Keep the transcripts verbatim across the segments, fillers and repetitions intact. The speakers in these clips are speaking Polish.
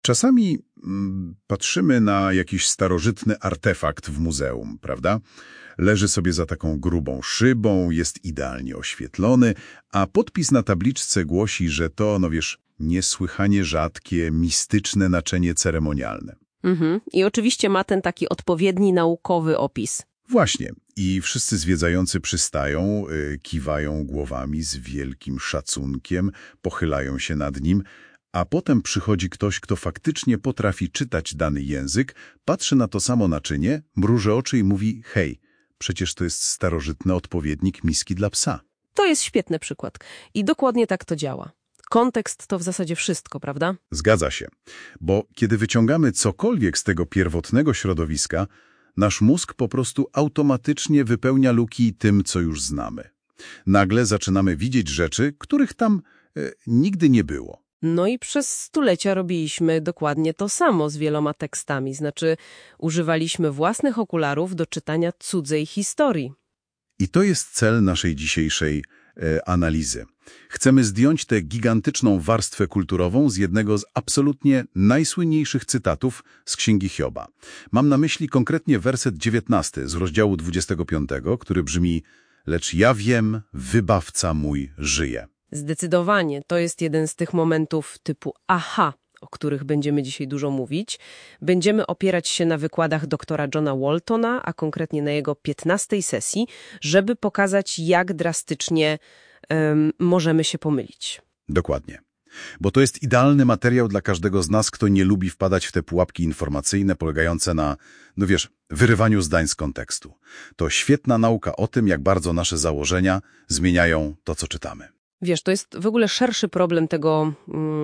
Czasami mm, patrzymy na jakiś starożytny artefakt w muzeum, prawda? Leży sobie za taką grubą szybą, jest idealnie oświetlony, a podpis na tabliczce głosi, że to, no wiesz, niesłychanie rzadkie, mistyczne naczynie ceremonialne. Mhm. I oczywiście ma ten taki odpowiedni naukowy opis. Właśnie. I wszyscy zwiedzający przystają, y, kiwają głowami z wielkim szacunkiem, pochylają się nad nim, a potem przychodzi ktoś, kto faktycznie potrafi czytać dany język, patrzy na to samo naczynie, mruży oczy i mówi: hej, przecież to jest starożytny odpowiednik miski dla psa. To jest świetny przykład. I dokładnie tak to działa. Kontekst to w zasadzie wszystko, prawda? Zgadza się, bo kiedy wyciągamy cokolwiek z tego pierwotnego środowiska, nasz mózg po prostu automatycznie wypełnia luki tym, co już znamy. Nagle zaczynamy widzieć rzeczy, których tam e, nigdy nie było. No i przez stulecia robiliśmy dokładnie to samo z wieloma tekstami, znaczy używaliśmy własnych okularów do czytania cudzej historii. I to jest cel naszej dzisiejszej e, analizy. Chcemy zdjąć tę gigantyczną warstwę kulturową z jednego z absolutnie najsłynniejszych cytatów z Księgi Hioba. Mam na myśli konkretnie werset dziewiętnasty z rozdziału dwudziestego piątego, który brzmi: lecz ja wiem, wybawca mój żyje. Zdecydowanie to jest jeden z tych momentów typu aha, o których będziemy dzisiaj dużo mówić. Będziemy opierać się na wykładach doktora Johna Waltona, a konkretnie na jego piętnastej sesji, żeby pokazać, jak drastycznie um, możemy się pomylić. Dokładnie. Bo to jest idealny materiał dla każdego z nas, kto nie lubi wpadać w te pułapki informacyjne polegające na, no wiesz, wyrywaniu zdań z kontekstu. To świetna nauka o tym, jak bardzo nasze założenia zmieniają to, co czytamy. Wiesz, to jest w ogóle szerszy problem tego,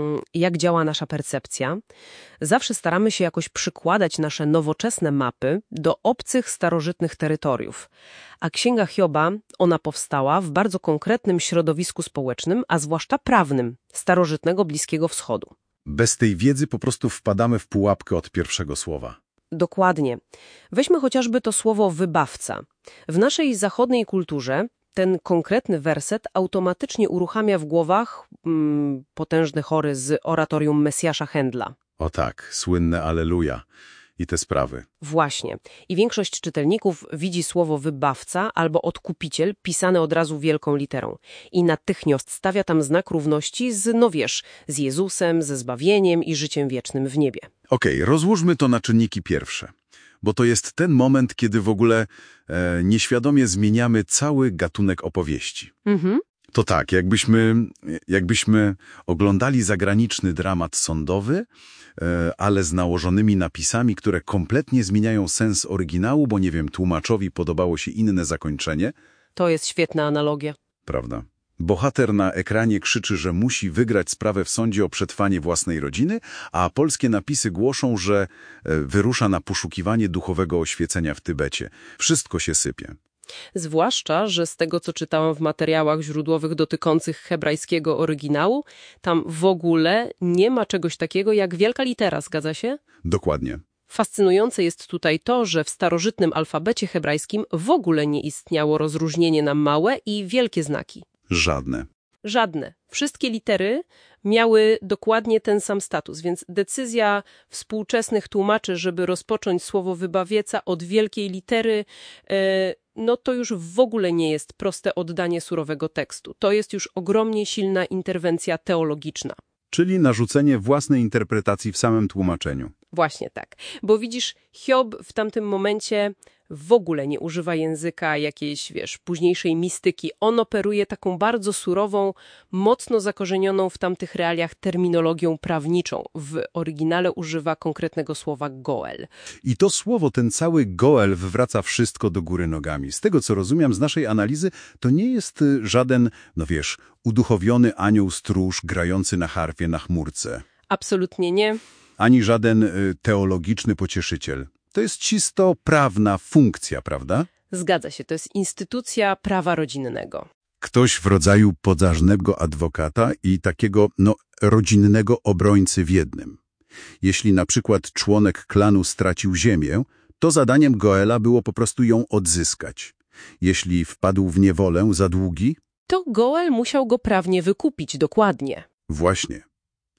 jak działa nasza percepcja. Zawsze staramy się jakoś przykładać nasze nowoczesne mapy do obcych, starożytnych terytoriów. A Księga Hioba, ona powstała w bardzo konkretnym środowisku społecznym, a zwłaszcza prawnym, starożytnego Bliskiego Wschodu. Bez tej wiedzy po prostu wpadamy w pułapkę od pierwszego słowa. Dokładnie. Weźmy chociażby to słowo wybawca. W naszej zachodniej kulturze ten konkretny werset automatycznie uruchamia w głowach mm, potężny chory z oratorium Mesjasza Händla. O tak, słynne Alleluja i te sprawy. Właśnie. I większość czytelników widzi słowo wybawca albo odkupiciel pisane od razu wielką literą. I natychmiast stawia tam znak równości z, no wiesz, z Jezusem, ze zbawieniem i życiem wiecznym w niebie. Okej, rozłóżmy to na czynniki pierwsze. Bo to jest ten moment, kiedy w ogóle e, nieświadomie zmieniamy cały gatunek opowieści. Mhm. To tak, jakbyśmy, jakbyśmy oglądali zagraniczny dramat sądowy, e, ale z nałożonymi napisami, które kompletnie zmieniają sens oryginału, bo nie wiem, tłumaczowi podobało się inne zakończenie. To jest świetna analogia. Prawda? Bohater na ekranie krzyczy, że musi wygrać sprawę w sądzie o przetrwanie własnej rodziny, a polskie napisy głoszą, że wyrusza na poszukiwanie duchowego oświecenia w Tybecie. Wszystko się sypie. Zwłaszcza, że z tego, co czytałam w materiałach źródłowych dotyczących hebrajskiego oryginału, tam w ogóle nie ma czegoś takiego jak wielka litera, zgadza się? Dokładnie. Fascynujące jest tutaj to, że w starożytnym alfabecie hebrajskim w ogóle nie istniało rozróżnienie na małe i wielkie znaki. Żadne. Żadne. Wszystkie litery miały dokładnie ten sam status, więc decyzja współczesnych tłumaczy, żeby rozpocząć słowo wybawieca od wielkiej litery, e, no to już w ogóle nie jest proste oddanie surowego tekstu. To jest już ogromnie silna interwencja teologiczna. Czyli narzucenie własnej interpretacji w samym tłumaczeniu. Właśnie tak. Bo widzisz, Hiob w tamtym momencie w ogóle nie używa języka jakiejś, wiesz, późniejszej mistyki. On operuje taką bardzo surową, mocno zakorzenioną w tamtych realiach terminologią prawniczą. W oryginale używa konkretnego słowa goel. I to słowo, ten cały goel wywraca wszystko do góry nogami. Z tego, co rozumiem z naszej analizy, to nie jest żaden, no wiesz, uduchowiony anioł stróż grający na harfie na chmurce. Absolutnie nie. Ani żaden y, teologiczny pocieszyciel. To jest czysto prawna funkcja, prawda? Zgadza się, to jest instytucja prawa rodzinnego. Ktoś w rodzaju poważnego adwokata i takiego, no, rodzinnego obrońcy w jednym. Jeśli na przykład członek klanu stracił ziemię, to zadaniem Goela było po prostu ją odzyskać. Jeśli wpadł w niewolę za długi, to Goel musiał go prawnie wykupić, dokładnie. właśnie.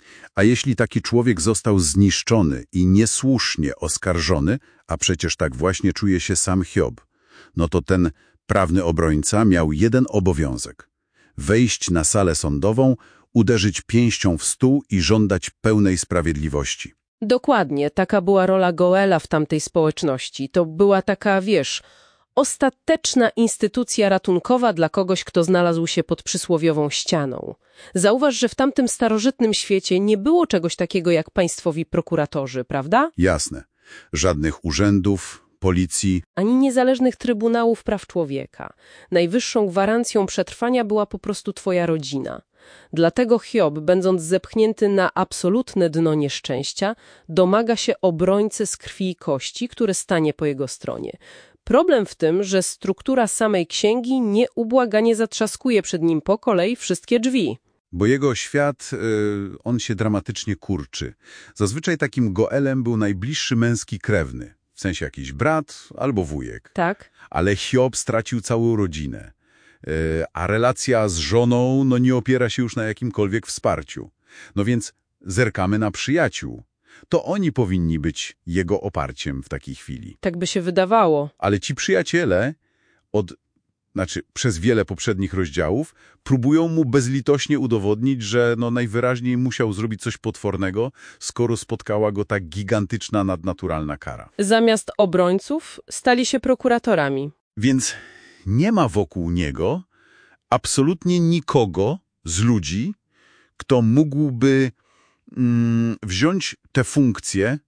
A jeśli taki człowiek został zniszczony i niesłusznie oskarżony, a przecież tak właśnie czuje się sam Hiob, no to ten prawny obrońca miał jeden obowiązek – wejść na salę sądową, uderzyć pięścią w stół i żądać pełnej sprawiedliwości. Dokładnie, taka była rola Goela w tamtej społeczności. To była taka, wiesz, ostateczna instytucja ratunkowa dla kogoś, kto znalazł się pod przysłowiową ścianą. Zauważ, że w tamtym starożytnym świecie nie było czegoś takiego jak państwowi prokuratorzy, prawda? Jasne. Żadnych urzędów, policji. Ani niezależnych trybunałów praw człowieka. Najwyższą gwarancją przetrwania była po prostu twoja rodzina. Dlatego Hiob, będąc zepchnięty na absolutne dno nieszczęścia, domaga się obrońcy z krwi i kości, który stanie po jego stronie. Problem w tym, że struktura samej księgi nieubłaganie zatrzaskuje przed nim po kolei wszystkie drzwi. Bo jego świat, y, on się dramatycznie kurczy. Zazwyczaj takim Goelem był najbliższy męski krewny, w sensie jakiś brat albo wujek. Tak? Ale Hiob stracił całą rodzinę. Y, a relacja z żoną no, nie opiera się już na jakimkolwiek wsparciu. No więc zerkamy na przyjaciół. To oni powinni być jego oparciem w takiej chwili. Tak by się wydawało. Ale ci przyjaciele od, znaczy przez wiele poprzednich rozdziałów próbują mu bezlitośnie udowodnić, że no najwyraźniej musiał zrobić coś potwornego, skoro spotkała go tak gigantyczna nadnaturalna kara. Zamiast obrońców stali się prokuratorami. Więc nie ma wokół niego absolutnie nikogo z ludzi, kto mógłby mm, wziąć tę funkcję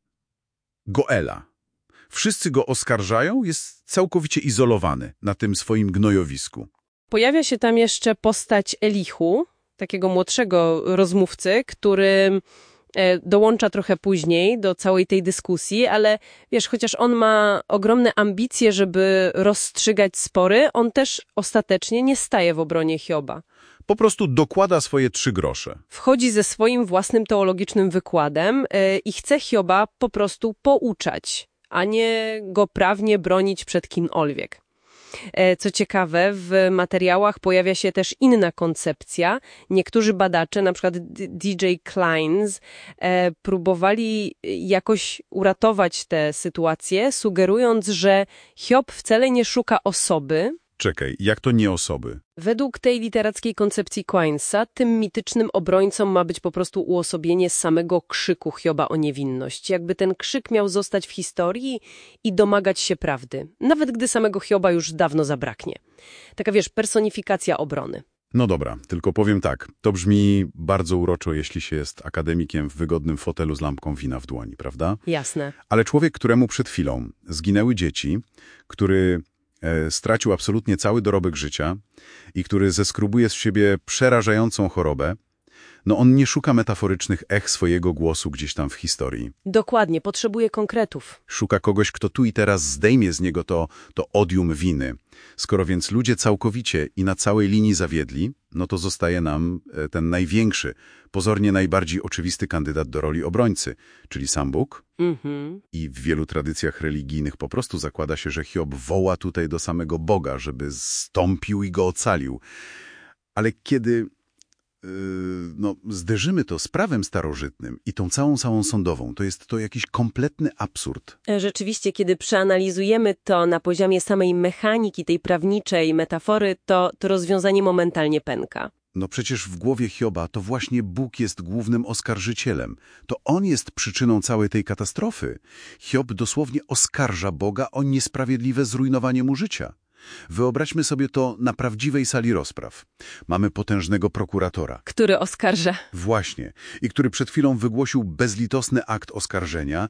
Goela. Wszyscy go oskarżają, jest całkowicie izolowany na tym swoim gnojowisku. Pojawia się tam jeszcze postać Elihu, takiego młodszego rozmówcy, który e, dołącza trochę później do całej tej dyskusji, ale wiesz, chociaż on ma ogromne ambicje, żeby rozstrzygać spory, on też ostatecznie nie staje w obronie Hioba. Po prostu dokłada swoje trzy grosze. Wchodzi ze swoim własnym teologicznym wykładem e, i chce Hioba po prostu pouczać, a nie go prawnie bronić przed kimkolwiek. Co ciekawe, w materiałach pojawia się też inna koncepcja. Niektórzy badacze, na przykład D J Kleins, próbowali jakoś uratować tę sytuację, sugerując, że Hiob wcale nie szuka osoby. Czekaj, jak to nie osoby? Według tej literackiej koncepcji Quinesa, tym mitycznym obrońcą ma być po prostu uosobienie samego krzyku Hioba o niewinność. Jakby ten krzyk miał zostać w historii i domagać się prawdy, nawet gdy samego Hioba już dawno zabraknie. Taka, wiesz, personifikacja obrony. No dobra, tylko powiem tak. To brzmi bardzo uroczo, jeśli się jest akademikiem w wygodnym fotelu z lampką wina w dłoni, prawda? Jasne. Ale człowiek, któremu przed chwilą zginęły dzieci, który stracił absolutnie cały dorobek życia i który zeskrubuje z siebie przerażającą chorobę, no on nie szuka metaforycznych ech swojego głosu gdzieś tam w historii. Dokładnie, potrzebuje konkretów. Szuka kogoś, kto tu i teraz zdejmie z niego to, to odium winy. Skoro więc ludzie całkowicie i na całej linii zawiedli, no to zostaje nam ten największy, pozornie najbardziej oczywisty kandydat do roli obrońcy, czyli sam Bóg. Mhm. I w wielu tradycjach religijnych po prostu zakłada się, że Hiob woła tutaj do samego Boga, żeby zstąpił i go ocalił. Ale kiedy yy, no, zderzymy to z prawem starożytnym i tą całą salą sądową, to jest to jakiś kompletny absurd. Rzeczywiście, kiedy przeanalizujemy to na poziomie samej mechaniki, tej prawniczej metafory, to, to rozwiązanie momentalnie pęka. No przecież w głowie Hioba to właśnie Bóg jest głównym oskarżycielem. To On jest przyczyną całej tej katastrofy. Hiob dosłownie oskarża Boga o niesprawiedliwe zrujnowanie mu życia. Wyobraźmy sobie to na prawdziwej sali rozpraw. Mamy potężnego prokuratora. Który oskarża. Właśnie. I który przed chwilą wygłosił bezlitosny akt oskarżenia.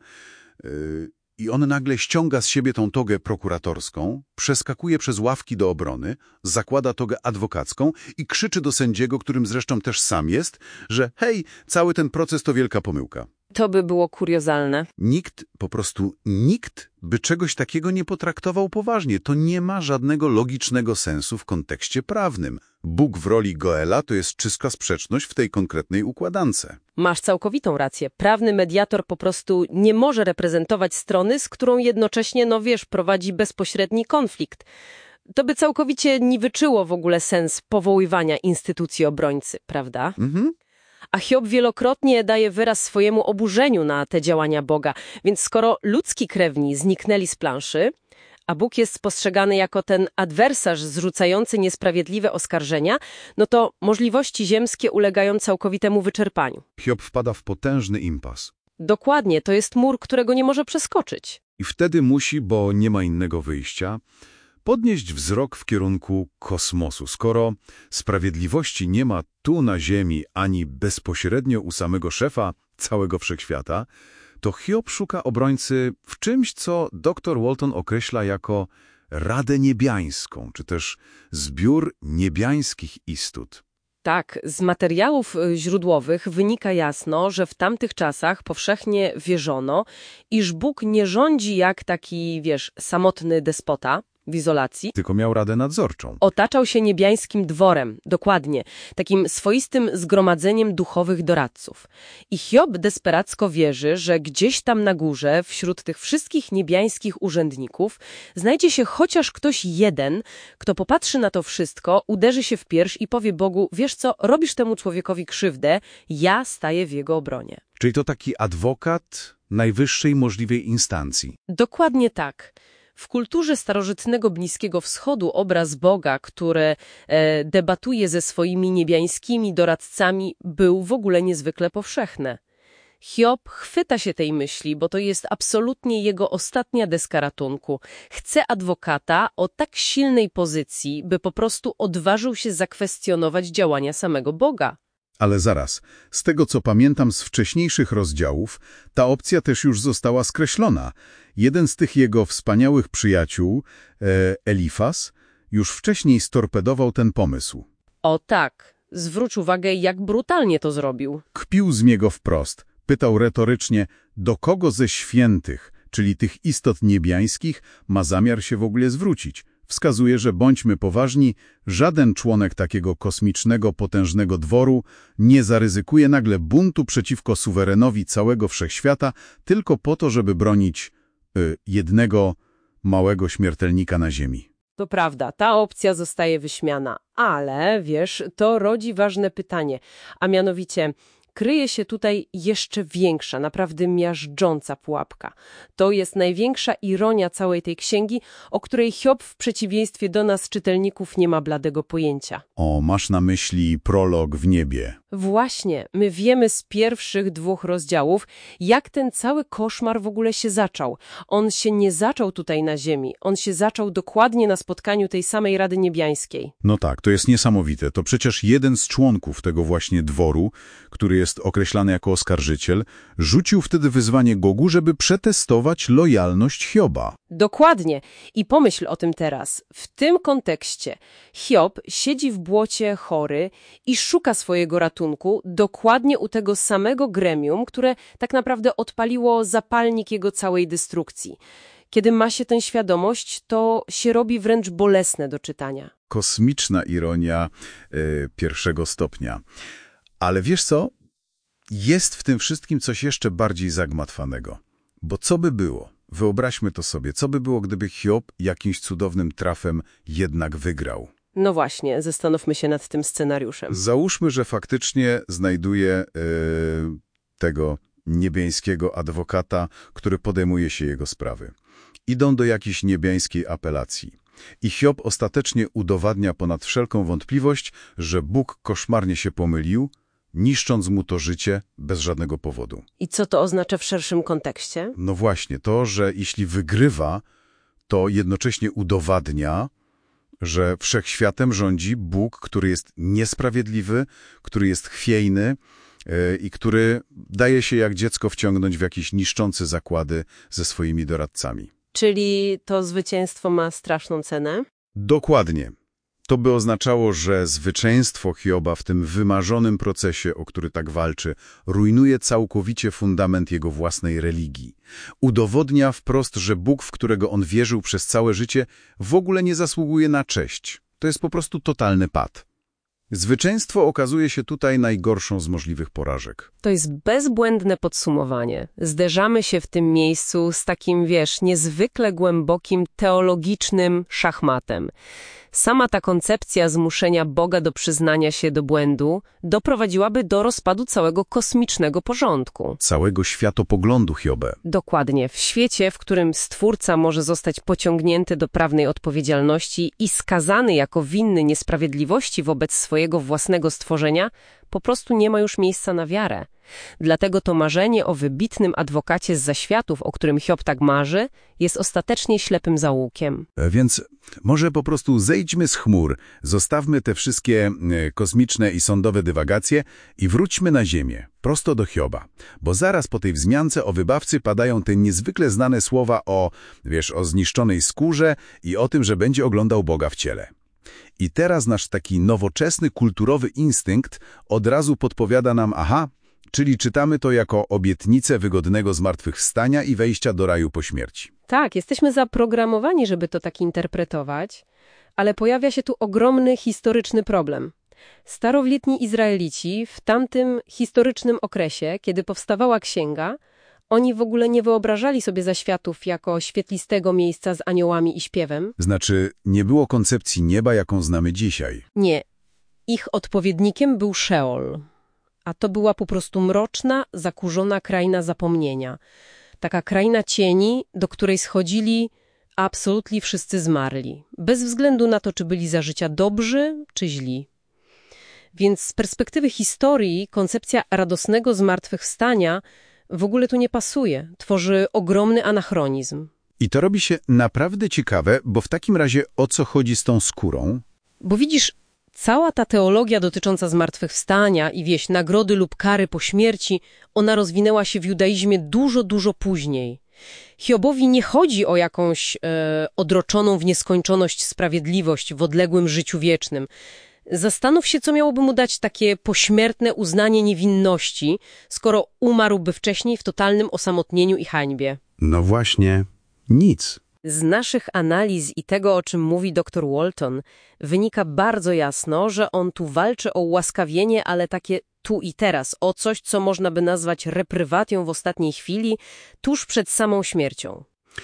Yy, I on nagle ściąga z siebie tą togę prokuratorską, przeskakuje przez ławki do obrony, zakłada togę adwokacką i krzyczy do sędziego, którym zresztą też sam jest, że hej, cały ten proces to wielka pomyłka. To by było kuriozalne. Nikt, po prostu nikt by czegoś takiego nie potraktował poważnie. To nie ma żadnego logicznego sensu w kontekście prawnym. Bóg w roli Goela to jest czysta sprzeczność w tej konkretnej układance. Masz całkowitą rację. Prawny mediator po prostu nie może reprezentować strony, z którą jednocześnie, no wiesz, prowadzi bezpośredni konflikt. To by całkowicie niweczyło w ogóle sens powoływania instytucji obrońcy, prawda? Mhm. A Hiob wielokrotnie daje wyraz swojemu oburzeniu na te działania Boga. Więc skoro ludzki krewni zniknęli z planszy, a Bóg jest postrzegany jako ten adwersarz zrzucający niesprawiedliwe oskarżenia, no to możliwości ziemskie ulegają całkowitemu wyczerpaniu. Hiob wpada w potężny impas. Dokładnie, to jest mur, którego nie może przeskoczyć. I wtedy musi, bo nie ma innego wyjścia, podnieść wzrok w kierunku kosmosu. Skoro sprawiedliwości nie ma tu na ziemi, ani bezpośrednio u samego szefa całego wszechświata, to Hiob szuka obrońcy w czymś, co doktor Walton określa jako Radę Niebiańską, czy też zbiór niebiańskich istot. Tak, z materiałów y, źródłowych wynika jasno, że w tamtych czasach powszechnie wierzono, iż Bóg nie rządzi jak taki, wiesz, samotny despota w izolacji. Tylko miał radę nadzorczą. Otaczał się niebiańskim dworem, dokładnie, takim swoistym zgromadzeniem duchowych doradców. I Hiob desperacko wierzy, że gdzieś tam na górze, wśród tych wszystkich niebiańskich urzędników, znajdzie się chociaż ktoś jeden, kto popatrzy na to wszystko, uderzy się w pierś i powie Bogu, wiesz co, robisz temu człowiekowi krzywdę, ja staję w jego obronie. Czyli to taki adwokat najwyższej możliwej instancji. Dokładnie tak. W kulturze starożytnego Bliskiego Wschodu obraz Boga, który e, debatuje ze swoimi niebiańskimi doradcami, był w ogóle niezwykle powszechny. Hiob chwyta się tej myśli, bo to jest absolutnie jego ostatnia deska ratunku. Chce adwokata o tak silnej pozycji, by po prostu odważył się zakwestionować działania samego Boga. Ale zaraz, z tego co pamiętam z wcześniejszych rozdziałów, ta opcja też już została skreślona. Jeden z tych jego wspaniałych przyjaciół, e, Elifaz, już wcześniej storpedował ten pomysł. O tak, zwróć uwagę, jak brutalnie to zrobił. Kpił z niego wprost. Pytał retorycznie, do kogo ze świętych, czyli tych istot niebiańskich, ma zamiar się w ogóle zwrócić. Wskazuje, że bądźmy poważni, żaden członek takiego kosmicznego, potężnego dworu nie zaryzykuje nagle buntu przeciwko suwerenowi całego wszechświata tylko po to, żeby bronić y, jednego małego śmiertelnika na ziemi. To prawda, ta opcja zostaje wyśmiana, ale wiesz, to rodzi ważne pytanie, a mianowicie kryje się tutaj jeszcze większa, naprawdę miażdżąca pułapka. To jest największa ironia całej tej księgi, o której Hiob w przeciwieństwie do nas, czytelników, nie ma bladego pojęcia. O, masz na myśli prolog w niebie. Właśnie, my wiemy z pierwszych dwóch rozdziałów, jak ten cały koszmar w ogóle się zaczął. On się nie zaczął tutaj na ziemi, on się zaczął dokładnie na spotkaniu tej samej Rady Niebiańskiej. No tak, to jest niesamowite. To przecież jeden z członków tego właśnie dworu, który jest określany jako oskarżyciel, rzucił wtedy wyzwanie Gogu, żeby przetestować lojalność Hioba. Dokładnie. I pomyśl o tym teraz. W tym kontekście Hiob siedzi w błocie chory i szuka swojego ratunku dokładnie u tego samego gremium, które tak naprawdę odpaliło zapalnik jego całej destrukcji. Kiedy ma się tę świadomość, to się robi wręcz bolesne do czytania. Kosmiczna ironia y, pierwszego stopnia. Ale wiesz co? Jest w tym wszystkim coś jeszcze bardziej zagmatwanego. Bo co by było? Wyobraźmy to sobie. Co by było, gdyby Hiob jakimś cudownym trafem jednak wygrał? No właśnie, zastanówmy się nad tym scenariuszem. Załóżmy, że faktycznie znajduje yy, tego niebiańskiego adwokata, który podejmuje się jego sprawy. Idą do jakiejś niebiańskiej apelacji. I Hiob ostatecznie udowadnia ponad wszelką wątpliwość, że Bóg koszmarnie się pomylił, niszcząc mu to życie bez żadnego powodu. I co to oznacza w szerszym kontekście? No właśnie, to, że jeśli wygrywa, to jednocześnie udowadnia, że wszechświatem rządzi Bóg, który jest niesprawiedliwy, który jest chwiejny yy, i który daje się jak dziecko wciągnąć w jakieś niszczące zakłady ze swoimi doradcami. Czyli to zwycięstwo ma straszną cenę? Dokładnie. To by oznaczało, że zwycięstwo Hioba w tym wymarzonym procesie, o który tak walczy, rujnuje całkowicie fundament jego własnej religii. Udowodnia wprost, że Bóg, w którego on wierzył przez całe życie, w ogóle nie zasługuje na cześć. To jest po prostu totalny pad. Zwycięstwo okazuje się tutaj najgorszą z możliwych porażek. To jest bezbłędne podsumowanie. Zderzamy się w tym miejscu z takim, wiesz, niezwykle głębokim teologicznym szachmatem. Sama ta koncepcja zmuszenia Boga do przyznania się do błędu doprowadziłaby do rozpadu całego kosmicznego porządku. Całego światopoglądu Hiobę. Dokładnie. W świecie, w którym Stwórca może zostać pociągnięty do prawnej odpowiedzialności i skazany jako winny niesprawiedliwości wobec swojego własnego stworzenia, po prostu nie ma już miejsca na wiarę. Dlatego to marzenie o wybitnym adwokacie z zaświatów, o którym Hiob tak marzy, jest ostatecznie ślepym zaułkiem. Więc może po prostu zejdźmy z chmur, zostawmy te wszystkie e, kosmiczne i sądowe dywagacje i wróćmy na ziemię, prosto do Hioba. Bo zaraz po tej wzmiance o wybawcy padają te niezwykle znane słowa o, wiesz, o zniszczonej skórze i o tym, że będzie oglądał Boga w ciele. I teraz nasz taki nowoczesny, kulturowy instynkt od razu podpowiada nam, aha, czyli czytamy to jako obietnicę wygodnego zmartwychwstania i wejścia do raju po śmierci. Tak, jesteśmy zaprogramowani, żeby to tak interpretować, ale pojawia się tu ogromny historyczny problem. Starowlietni Izraelici w tamtym historycznym okresie, kiedy powstawała księga, oni w ogóle nie wyobrażali sobie zaświatów jako świetlistego miejsca z aniołami i śpiewem. Znaczy, nie było koncepcji nieba, jaką znamy dzisiaj. Nie. Ich odpowiednikiem był Szeol. A to była po prostu mroczna, zakurzona kraina zapomnienia. Taka kraina cieni, do której schodzili absolutnie wszyscy zmarli. Bez względu na to, czy byli za życia dobrzy, czy źli. Więc z perspektywy historii koncepcja radosnego zmartwychwstania w ogóle tu nie pasuje. Tworzy ogromny anachronizm. I to robi się naprawdę ciekawe, bo w takim razie o co chodzi z tą skórą? Bo widzisz, cała ta teologia dotycząca zmartwychwstania i wieś nagrody lub kary po śmierci, ona rozwinęła się w judaizmie dużo, dużo później. Hiobowi nie chodzi o jakąś e, odroczoną w nieskończoność sprawiedliwość w odległym życiu wiecznym. Zastanów się, co miałoby mu dać takie pośmiertne uznanie niewinności, skoro umarłby wcześniej w totalnym osamotnieniu i hańbie. No właśnie, nic. Z naszych analiz i tego, o czym mówi doktor Walton, wynika bardzo jasno, że on tu walczy o ułaskawienie, ale takie tu i teraz, o coś, co można by nazwać reprywatią w ostatniej chwili, tuż przed samą śmiercią.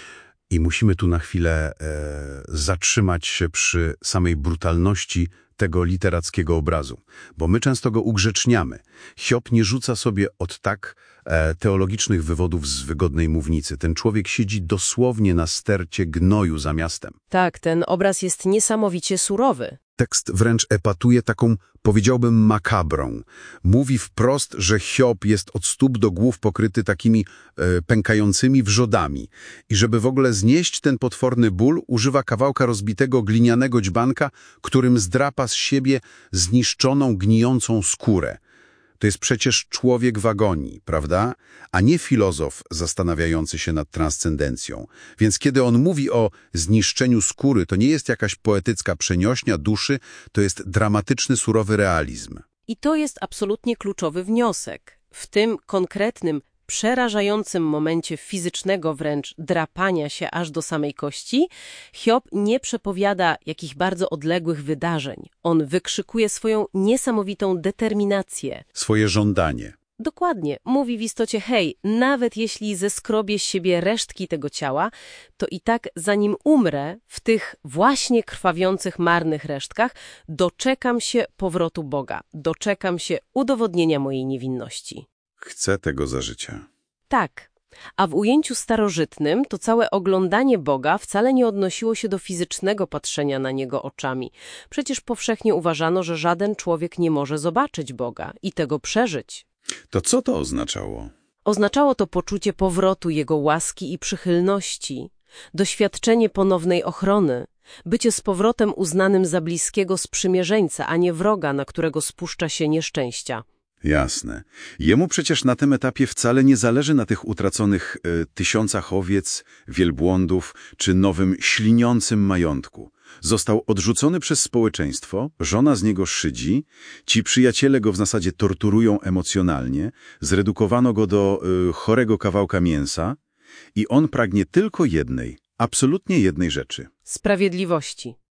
I musimy tu na chwilę e, zatrzymać się przy samej brutalności tego literackiego obrazu, bo my często go ugrzeczniamy. Hiob nie rzuca sobie od tak e, teologicznych wywodów z wygodnej mównicy. Ten człowiek siedzi dosłownie na stercie gnoju za miastem. Tak, ten obraz jest niesamowicie surowy. Tekst wręcz epatuje taką, powiedziałbym, makabrą. Mówi wprost, że Hiob jest od stóp do głów pokryty takimi e, pękającymi wrzodami. I żeby w ogóle znieść ten potworny ból, używa kawałka rozbitego glinianego dźbanka, którym zdrapa z siebie zniszczoną, gnijącą skórę. To jest przecież człowiek w agonii, prawda? A nie filozof zastanawiający się nad transcendencją. Więc kiedy on mówi o zniszczeniu skóry, to nie jest jakaś poetycka przeniośnia duszy, to jest dramatyczny, surowy realizm. I to jest absolutnie kluczowy wniosek. W tym konkretnym, przerażającym momencie fizycznego wręcz drapania się aż do samej kości, Hiob nie przepowiada jakichś bardzo odległych wydarzeń. On wykrzykuje swoją niesamowitą determinację. Swoje żądanie. Dokładnie. Mówi w istocie, hej, nawet jeśli zeskrobie z siebie resztki tego ciała, to i tak zanim umrę w tych właśnie krwawiących, marnych resztkach, doczekam się powrotu Boga. Doczekam się udowodnienia mojej niewinności. Chcę tego za życia. Tak. A w ujęciu starożytnym to całe oglądanie Boga wcale nie odnosiło się do fizycznego patrzenia na Niego oczami. Przecież powszechnie uważano, że żaden człowiek nie może zobaczyć Boga i tego przeżyć. To co to oznaczało? Oznaczało to poczucie powrotu Jego łaski i przychylności, doświadczenie ponownej ochrony, bycie z powrotem uznanym za bliskiego sprzymierzeńca, a nie wroga, na którego spuszcza się nieszczęścia. Jasne. Jemu przecież na tym etapie wcale nie zależy na tych utraconych y, tysiącach owiec, wielbłądów czy nowym śliniącym majątku. Został odrzucony przez społeczeństwo, żona z niego szydzi, ci przyjaciele go w zasadzie torturują emocjonalnie, zredukowano go do y, chorego kawałka mięsa i on pragnie tylko jednej, absolutnie jednej rzeczy. Sprawiedliwości.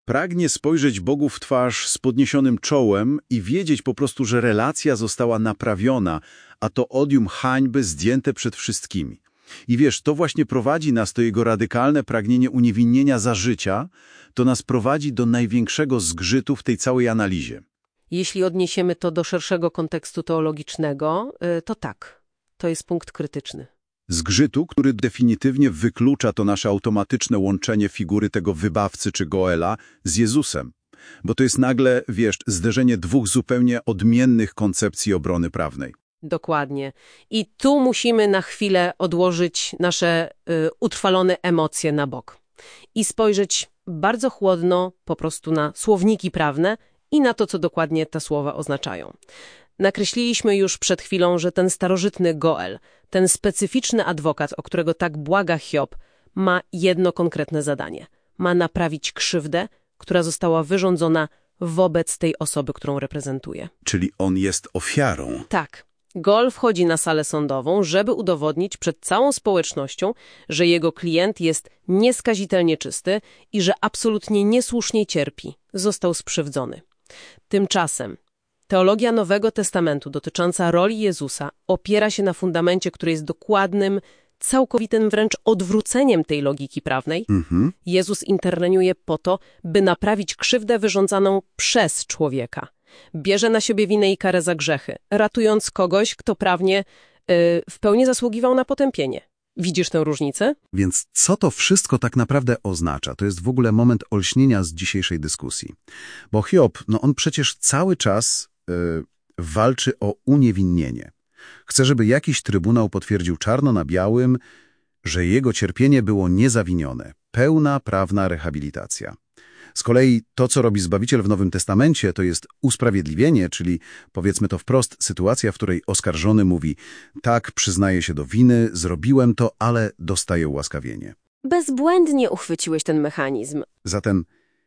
Pragnie spojrzeć Bogu w twarz z podniesionym czołem i wiedzieć po prostu, że relacja została naprawiona, a to odium hańby zdjęte przed wszystkimi. I wiesz, to właśnie prowadzi nas, to jego radykalne pragnienie uniewinnienia za życia, to nas prowadzi do największego zgrzytu w tej całej analizie. Jeśli odniesiemy to do szerszego kontekstu teologicznego, y, to tak, to jest punkt krytyczny. Zgrzytu, który definitywnie wyklucza to nasze automatyczne łączenie figury tego wybawcy czy Goela z Jezusem. Bo to jest nagle, wiesz, zderzenie dwóch zupełnie odmiennych koncepcji obrony prawnej. Dokładnie. I tu musimy na chwilę odłożyć nasze y, utrwalone emocje na bok i spojrzeć bardzo chłodno po prostu na słowniki prawne i na to, co dokładnie te słowa oznaczają. Nakreśliliśmy już przed chwilą, że ten starożytny Goel, ten specyficzny adwokat, o którego tak błaga Hiob, ma jedno konkretne zadanie. Ma naprawić krzywdę, która została wyrządzona wobec tej osoby, którą reprezentuje. Czyli on jest ofiarą. Tak. Goel wchodzi na salę sądową, żeby udowodnić przed całą społecznością, że jego klient jest nieskazitelnie czysty i że absolutnie niesłusznie cierpi. Został skrzywdzony. Tymczasem teologia Nowego Testamentu dotycząca roli Jezusa opiera się na fundamencie, który jest dokładnym, całkowitym wręcz odwróceniem tej logiki prawnej. Mhm. Jezus interweniuje po to, by naprawić krzywdę wyrządzaną przez człowieka. Bierze na siebie winę i karę za grzechy, ratując kogoś, kto prawnie yy, w pełni zasługiwał na potępienie. Widzisz tę różnicę? Więc co to wszystko tak naprawdę oznacza? To jest w ogóle moment olśnienia z dzisiejszej dyskusji. Bo Hiob, no on przecież cały czas yy, walczy o uniewinnienie. Chce, żeby jakiś trybunał potwierdził czarno na białym, że jego cierpienie było niezawinione. Pełna prawna rehabilitacja. Z kolei to, co robi Zbawiciel w Nowym Testamencie, to jest usprawiedliwienie, czyli powiedzmy to wprost, sytuacja, w której oskarżony mówi: tak, przyznaję się do winy, zrobiłem to, ale dostaję ułaskawienie. Bezbłędnie uchwyciłeś ten mechanizm. Zatem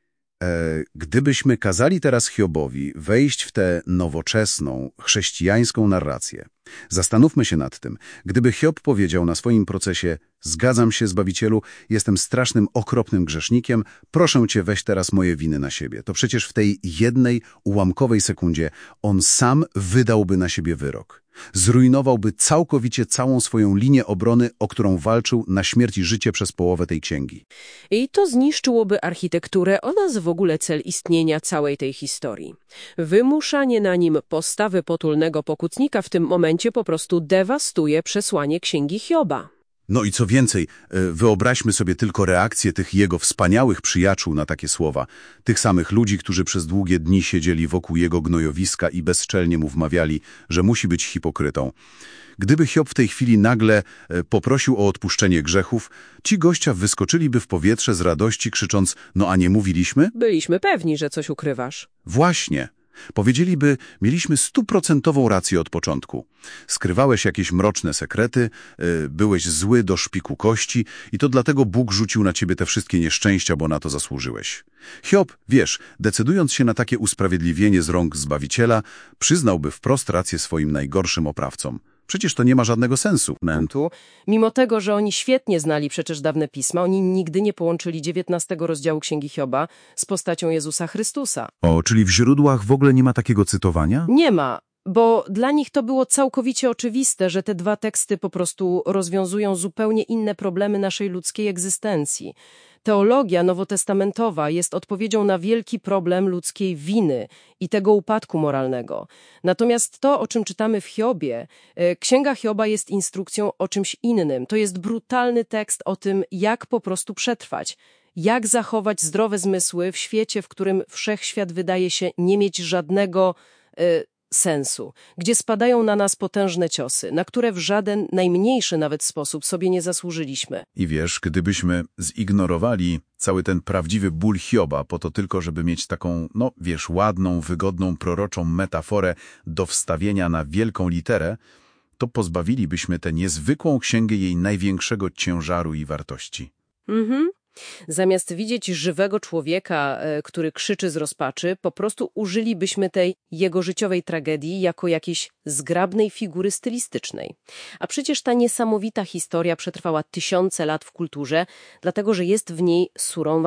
e, gdybyśmy kazali teraz Hiobowi wejść w tę nowoczesną, chrześcijańską narrację, zastanówmy się nad tym. Gdyby Hiob powiedział na swoim procesie: zgadzam się, Zbawicielu, jestem strasznym, okropnym grzesznikiem, proszę Cię, weź teraz moje winy na siebie. To przecież w tej jednej, ułamkowej sekundzie on sam wydałby na siebie wyrok. Zrujnowałby całkowicie całą swoją linię obrony, o którą walczył na śmierć i życie przez połowę tej księgi. I to zniszczyłoby architekturę oraz w ogóle cel istnienia całej tej historii. Wymuszanie na nim postawy potulnego pokutnika w tym momencie po prostu dewastuje przesłanie Księgi Hioba. No i co więcej, wyobraźmy sobie tylko reakcję tych jego wspaniałych przyjaciół na takie słowa. Tych samych ludzi, którzy przez długie dni siedzieli wokół jego gnojowiska i bezczelnie mu wmawiali, że musi być hipokrytą. Gdyby Hiob w tej chwili nagle poprosił o odpuszczenie grzechów, ci gościa wyskoczyliby w powietrze z radości, krzycząc: no a nie mówiliśmy? Byliśmy pewni, że coś ukrywasz. Właśnie. Powiedzieliby: mieliśmy stuprocentową rację od początku. Skrywałeś jakieś mroczne sekrety, yy, byłeś zły do szpiku kości i to dlatego Bóg rzucił na ciebie te wszystkie nieszczęścia, bo na to zasłużyłeś. Hiob, wiesz, decydując się na takie usprawiedliwienie z rąk Zbawiciela, przyznałby wprost rację swoim najgorszym oprawcom. Przecież to nie ma żadnego sensu. Mimo tego, że oni świetnie znali przecież dawne pisma, oni nigdy nie połączyli dziewiętnastego rozdziału Księgi Hioba z postacią Jezusa Chrystusa. O, czyli w źródłach w ogóle nie ma takiego cytowania? Nie ma, bo dla nich to było całkowicie oczywiste, że te dwa teksty po prostu rozwiązują zupełnie inne problemy naszej ludzkiej egzystencji. Teologia nowotestamentowa jest odpowiedzią na wielki problem ludzkiej winy i tego upadku moralnego. Natomiast to, o czym czytamy w Hiobie, Księga Hioba jest instrukcją o czymś innym. To jest brutalny tekst o tym, jak po prostu przetrwać, jak zachować zdrowe zmysły w świecie, w którym wszechświat wydaje się nie mieć żadnego y, sensu, gdzie spadają na nas potężne ciosy, na które w żaden, najmniejszy nawet sposób sobie nie zasłużyliśmy. I wiesz, gdybyśmy zignorowali cały ten prawdziwy ból Hioba po to tylko, żeby mieć taką, no wiesz, ładną, wygodną, proroczą metaforę do wstawienia na wielką literę, to pozbawilibyśmy tę niezwykłą księgę jej największego ciężaru i wartości. Mhm. Zamiast widzieć żywego człowieka, który krzyczy z rozpaczy, po prostu użylibyśmy tej jego życiowej tragedii jako jakiejś zgrabnej figury stylistycznej. A przecież ta niesamowita historia przetrwała tysiące lat w kulturze, dlatego że jest w niej surowa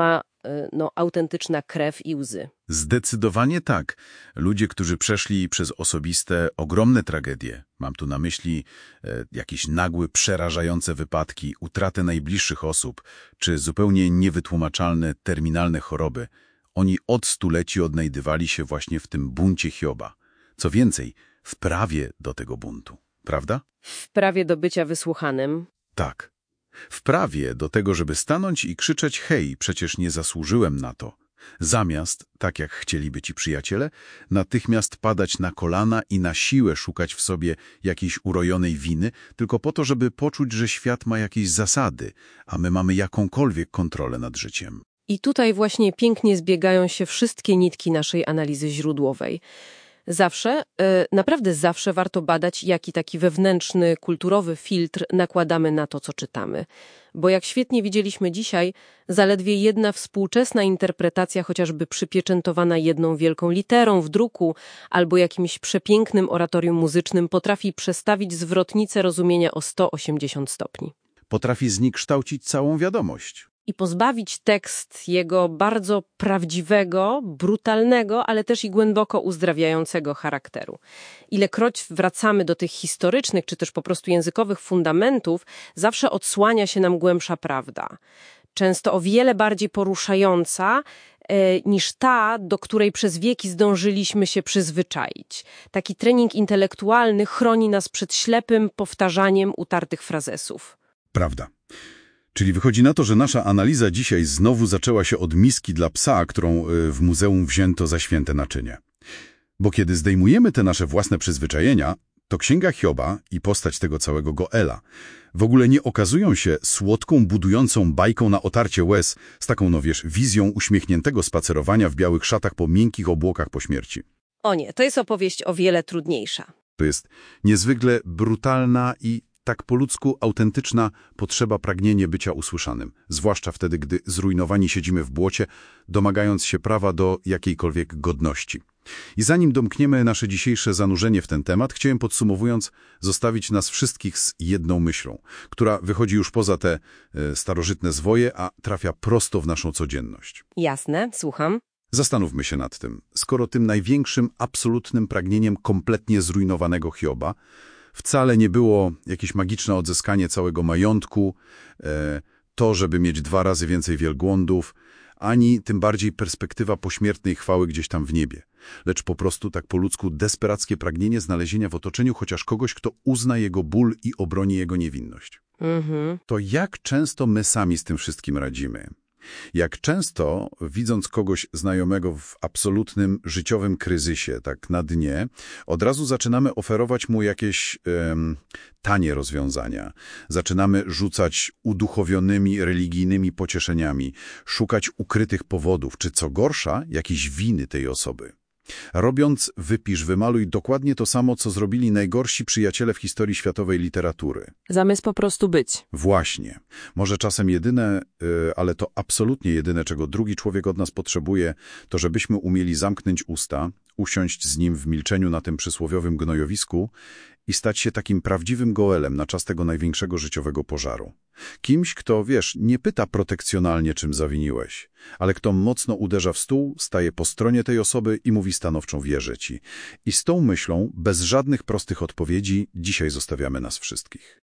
y, no, autentyczna krew i łzy. Zdecydowanie tak. Ludzie, którzy przeszli przez osobiste, ogromne tragedie, mam tu na myśli e, jakieś nagłe, przerażające wypadki, utratę najbliższych osób, czy zupełnie niewytłumaczalne, terminalne choroby, oni od stuleci odnajdywali się właśnie w tym buncie Hioba. Co więcej, w prawie do tego buntu. Prawda? W prawie do bycia wysłuchanym. Tak. W prawie do tego, żeby stanąć i krzyczeć: hej, przecież nie zasłużyłem na to. Zamiast, tak jak chcieliby ci przyjaciele, natychmiast padać na kolana i na siłę szukać w sobie jakiejś urojonej winy, tylko po to, żeby poczuć, że świat ma jakieś zasady, a my mamy jakąkolwiek kontrolę nad życiem. I tutaj właśnie pięknie zbiegają się wszystkie nitki naszej analizy źródłowej. Zawsze, e, naprawdę zawsze warto badać, jaki taki wewnętrzny, kulturowy filtr nakładamy na to, co czytamy. Bo jak świetnie widzieliśmy dzisiaj, zaledwie jedna współczesna interpretacja, chociażby przypieczętowana jedną wielką literą w druku albo jakimś przepięknym oratorium muzycznym, potrafi przestawić zwrotnicę rozumienia o sto osiemdziesiąt stopni. Potrafi zniekształcić całą wiadomość. I pozbawić tekst jego bardzo prawdziwego, brutalnego, ale też i głęboko uzdrawiającego charakteru. Ilekroć wracamy do tych historycznych, czy też po prostu językowych fundamentów, zawsze odsłania się nam głębsza prawda. Często o wiele bardziej poruszająca e, niż ta, do której przez wieki zdążyliśmy się przyzwyczaić. Taki trening intelektualny chroni nas przed ślepym powtarzaniem utartych frazesów. Prawda. Czyli wychodzi na to, że nasza analiza dzisiaj znowu zaczęła się od miski dla psa, którą w muzeum wzięto za święte naczynie. Bo kiedy zdejmujemy te nasze własne przyzwyczajenia, to Księga Hioba i postać tego całego Goela w ogóle nie okazują się słodką, budującą bajką na otarcie łez z taką, no wiesz, wizją uśmiechniętego spacerowania w białych szatach po miękkich obłokach po śmierci. O nie, to jest opowieść o wiele trudniejsza. To jest niezwykle brutalna i tak po ludzku autentyczna potrzeba, pragnienie bycia usłyszanym, zwłaszcza wtedy, gdy zrujnowani siedzimy w błocie, domagając się prawa do jakiejkolwiek godności. I zanim domkniemy nasze dzisiejsze zanurzenie w ten temat, chciałem, podsumowując, zostawić nas wszystkich z jedną myślą, która wychodzi już poza te e, starożytne zwoje, a trafia prosto w naszą codzienność. Jasne, słucham. Zastanówmy się nad tym. Skoro tym największym, absolutnym pragnieniem kompletnie zrujnowanego Hioba wcale nie było jakieś magiczne odzyskanie całego majątku, e, to, żeby mieć dwa razy więcej wielbłądów, ani tym bardziej perspektywa pośmiertnej chwały gdzieś tam w niebie, lecz po prostu tak po ludzku desperackie pragnienie znalezienia w otoczeniu chociaż kogoś, kto uzna jego ból i obroni jego niewinność. Mhm. To jak często my sami z tym wszystkim radzimy? Jak często, widząc kogoś znajomego w absolutnym życiowym kryzysie, tak na dnie, od razu zaczynamy oferować mu jakieś em, tanie rozwiązania. Zaczynamy rzucać uduchowionymi, religijnymi pocieszeniami, szukać ukrytych powodów, czy co gorsza, jakiejś winy tej osoby. Robiąc wypisz, wymaluj dokładnie to samo, co zrobili najgorsi przyjaciele w historii światowej literatury. Zamiast po prostu być. Właśnie. Może czasem jedyne, yy, ale to absolutnie jedyne, czego drugi człowiek od nas potrzebuje, to żebyśmy umieli zamknąć usta, usiąść z nim w milczeniu na tym przysłowiowym gnojowisku i stać się takim prawdziwym Goelem na czas tego największego życiowego pożaru. Kimś, kto, wiesz, nie pyta protekcjonalnie, czym zawiniłeś, ale kto mocno uderza w stół, staje po stronie tej osoby i mówi stanowczą: wierzę ci. I z tą myślą, bez żadnych prostych odpowiedzi, dzisiaj zostawiamy nas wszystkich.